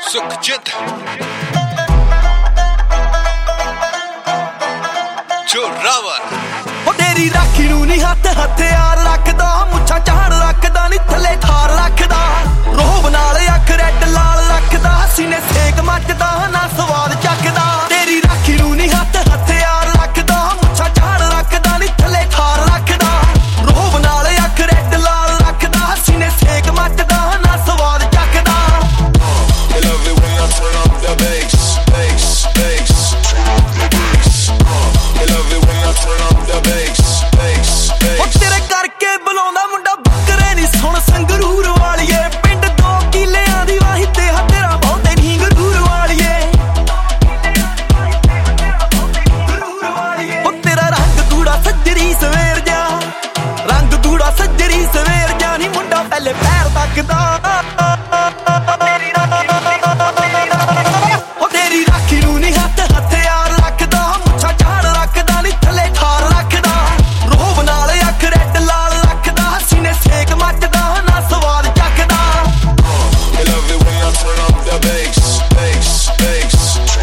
ਸੁਖਜਿੰਦ ਜੋਰਾਵਰ ਉਹ ਤੇਰੀ ਰਾਖੀ ਨੂੰ ਨੀ ਹੱਥ ਹਥਿਆਰ ਰੱਖਦਾ, ਮੁੱਛਾਂ ਝਾੜ ਰੱਖਦਾ ਨੀ ਥੱਲੇ ਠਾਰ ਰੱਖਦਾ, ਰੋਹਬ ਨਾਲ ਅੱਖ ਰੈੱਡ ਲਾਲ ਰੱਖਦਾ, ਸੀਨੇ ਸੇਕ ਮੱਚਦਾ ਨਾ ਸਵਾਦ ਚੱਕਦਾ। ਤੇਰੀ ਰਾਖੀ ਨੂੰ ਨੀ ਹੱਥ ਹਥਿਆਰ ਰੱਖਦਾ, ਮੁੱਛਾਂ ਝਾੜ ਰੱਖਦਾ ਨੀ ਥੱਲੇ ਠਾਰ ਰੱਖਦਾ, ਰੋਹਬ ਨਾਲ ਅੱਖ ਰੈੱਡ ਲਾਲ ਰੱਖਦਾ, ਸੀਨੇ ਸੇਕ ਮੱਚਦਾ ਨਾ ਸਵਾਦ ਚੱਕਦਾ। I love it when I turn up the bass, bass, bass. I love it when I turn up the bass, bass, bass. ਉਹ ਤੇਰੇ ਕਰਕੇ ਬੁਲਾਉਂਦਾ ਮੁੰਡਾ ਬੱਕਰੇ ਨੀ ਸੁਣ ਸੰਗਰੂਰ ਵਾਲੀਏ, ਪਿੰਡ 2 ਕਿੱਲਿਆਂ ਦੀ ਵਾਹੀ ਤੇ ਤੇਰਾ ਬਹੁਤੇ ਨੀ ਗਰੂਰ ਵਾਲੀਏ। ਉਹ ਤੇਰਾ ਰੰਗ ਗੂੜਾ ਸੱਜਰੀ ਸਵੇਰ ਜਾ, ਰੰਗ ਗੂੜਾ ਸੱਜਰੀ ਸਵੇਰ ਜਾ ਨੀ ਮੁੰਡਾ ਪਹਿਲੇ ਪੈਰ ਤੱਕਦਾ। ਉਹ ਤੇਰੀ ਰਾਖੀ ਨੂੰ ਨੀ ਹੱਥ ਹਥਿਆਰ ਰੱਖਦਾ, ਮੁੱਛਾਂ ਝਾੜ ਰੱਖਦਾ ਨੀ ਥੱਲੇ ਠਾਰ ਰੱਖਦਾ, ਰੋਹਬ ਨਾਲ ਅੱਖ ਰੈੱਡ ਲਾਲ ਰੱਖਦਾ, ਸੀਨੇ ਸੇਕ ਮੱਚਦਾ ਨਾ ਸਵਾਦ ਚੱਕਦਾ। I love it when I turn up the bass, bass, bass.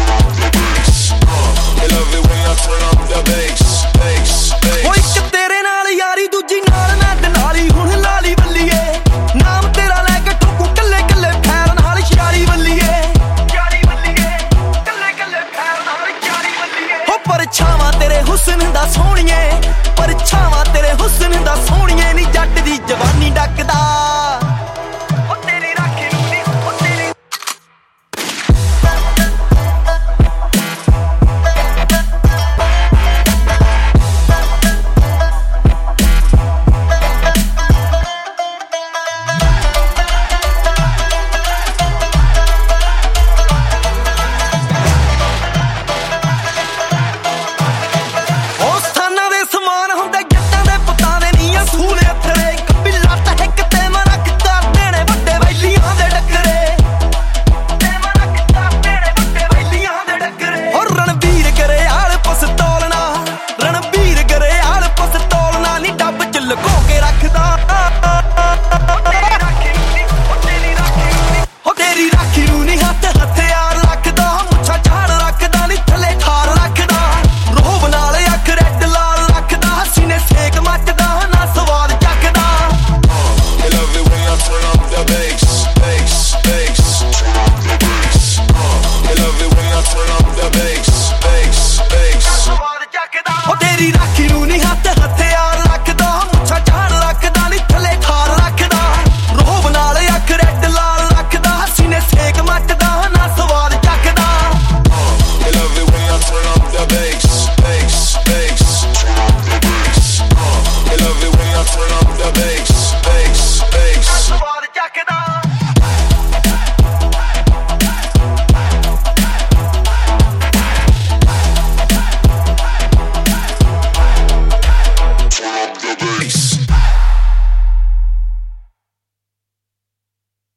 I love it when I turn up the bass, bass, bass. ਉਹ ਇੱਕ ਤੇਰੇ ਨਾਲ ਯਾਰੀ ਦੂਜੀ ਨਾਲ ਨੱਡ ਨਾਲੀ, ਹੁਣ ਲਾਲੀ ਬੱਲੀਏ ਨਾਮ ਤੇਰਾ ਲੈ ਕੇ ਠੋਕੂ ਕੱਲੇ ਕੱਲੇ ਫੈਰ ਨਾਲ ਯਾਰੀ ਬੱਲੀਏ, ਯਾਰੀ ਬੱਲੀਏ ਕੱਲੇ ਕੱਲੇ ਫੈਰ ਨਾਲ ਯਾਰੀ ਬੱਲੀਏ। ਹੋ ਪਰਛਾਵਾਂ ਤੇਰੇ ਹੁਸਨ ਦਾ ਸੋਹਣੀਏ, ਪਰਛਾਵਾਂ ਤੇਰੇ ਹੁਸਨ ਦਾ ਸੋਹਣੀਏ ਨੀ ਜੱਟ ਦੀ ਜਵਾਨੀ ਡੱਕਦਾ।